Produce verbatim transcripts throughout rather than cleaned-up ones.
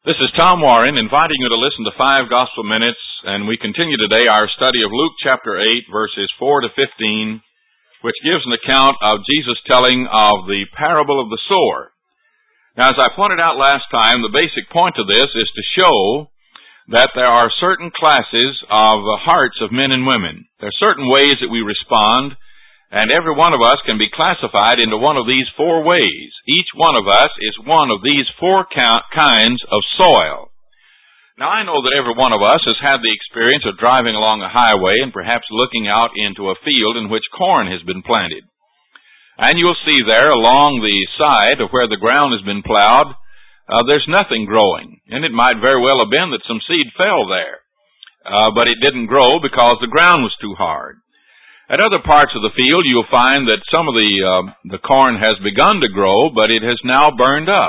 This is Tom Warren inviting you to listen to Five Gospel Minutes, and we continue today our study of Luke chapter eight, verses four to fifteen, which gives an account of Jesus telling of the parable of the sower. Now, as I pointed out last time, the basic point of this is to show that there are certain classes of the hearts of men and women. There are certain ways that we respond, and every one of us can be classified into one of these four ways. Each one of us is one of these four kinds of soil. Now, I know that every one of us has had the experience of driving along a highway and perhaps looking out into a field in which corn has been planted. And you'll see there along the side of where the ground has been plowed, uh, there's nothing growing. And it might very well have been that some seed fell there. Uh, but it didn't grow because the ground was too hard. At other parts of the field, you'll find that some of the uh, the corn has begun to grow, but it has now burned up.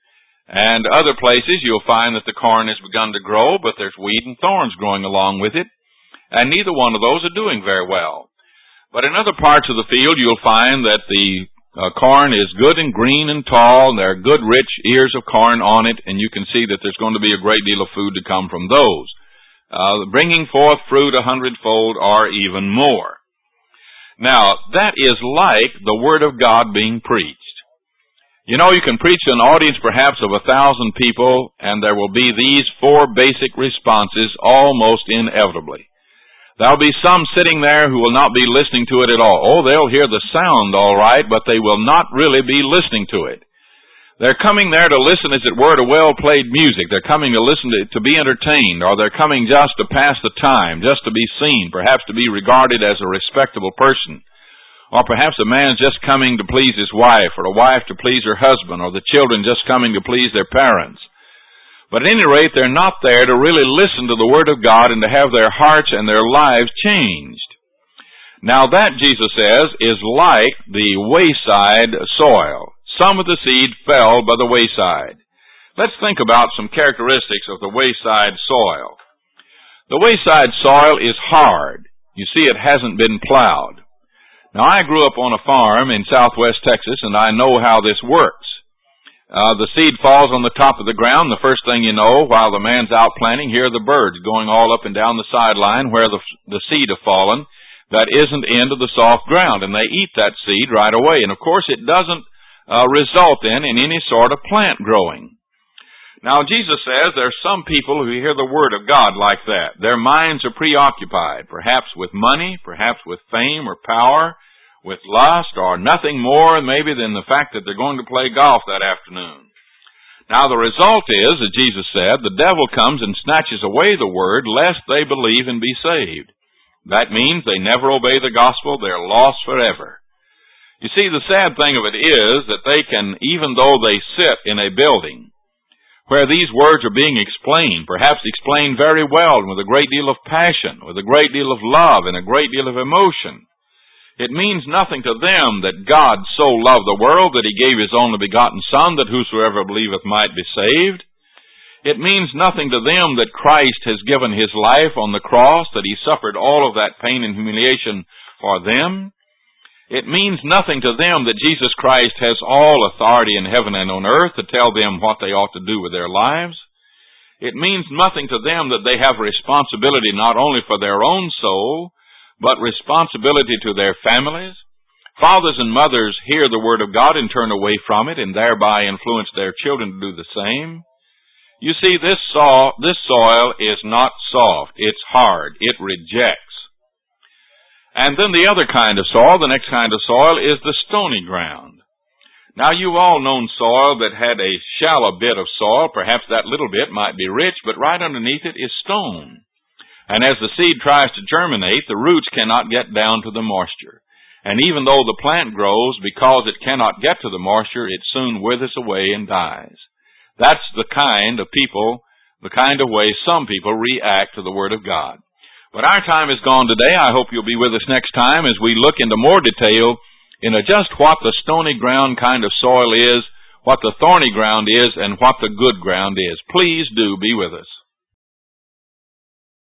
And other places, you'll find that the corn has begun to grow, but there's weed and thorns growing along with it. And neither one of those are doing very well. But in other parts of the field, you'll find that the uh, corn is good and green and tall, and there are good, rich ears of corn on it, and you can see that there's going to be a great deal of food to come from those, uh, bringing forth fruit a hundredfold or even more. Now, that is like the Word of God being preached. You know, you can preach to an audience perhaps of a thousand people, and there will be these four basic responses almost inevitably. There'll be some sitting there who will not be listening to it at all. Oh, they'll hear the sound all right, but they will not really be listening to it. They're coming there to listen, as it were, to well-played music. They're coming to listen to, to be entertained, or they're coming just to pass the time, just to be seen, perhaps to be regarded as a respectable person. Or perhaps a man's just coming to please his wife, or a wife to please her husband, or the children just coming to please their parents. But at any rate, they're not there to really listen to the Word of God and to have their hearts and their lives changed. Now that, Jesus says, is like the wayside soil. Some of the seed fell by the wayside. Let's think about some characteristics of the wayside soil. The wayside soil is hard. You see, it hasn't been plowed. Now, I grew up on a farm in southwest Texas, and I know how this works. Uh, the seed falls on the top of the ground. The first thing you know, while the man's out planting, here are the birds going all up and down the sideline where the, the seed have fallen that isn't into the soft ground, and they eat that seed right away. And, of course, it doesn't Uh, result in, in any sort of plant growing. Now, Jesus says there are some people who hear the Word of God like that. Their minds are preoccupied, perhaps with money, perhaps with fame or power, with lust, or nothing more maybe than the fact that they're going to play golf that afternoon. Now, the result is, as Jesus said, the devil comes and snatches away the Word lest they believe and be saved. That means they never obey the gospel, they're lost forever. You see, the sad thing of it is that they can, even though they sit in a building where these words are being explained, perhaps explained very well and with a great deal of passion, with a great deal of love and a great deal of emotion, it means nothing to them that God so loved the world that He gave His only begotten Son, that whosoever believeth might be saved. It means nothing to them that Christ has given His life on the cross, that He suffered all of that pain and humiliation for them. It means nothing to them that Jesus Christ has all authority in heaven and on earth to tell them what they ought to do with their lives. It means nothing to them that they have responsibility not only for their own soul, but responsibility to their families. Fathers and mothers hear the Word of God and turn away from it and thereby influence their children to do the same. You see, this soil, this soil is not soft. It's hard. It rejects. And then the other kind of soil, the next kind of soil, is the stony ground. Now, you've all known soil that had a shallow bit of soil. Perhaps that little bit might be rich, but right underneath it is stone. And as the seed tries to germinate, the roots cannot get down to the moisture. And even though the plant grows, because it cannot get to the moisture, it soon withers away and dies. That's the kind of people, the kind of way some people react to the Word of God. But our time is gone today. I hope you'll be with us next time as we look into more detail into just what the stony ground kind of soil is, what the thorny ground is, and what the good ground is. Please do be with us.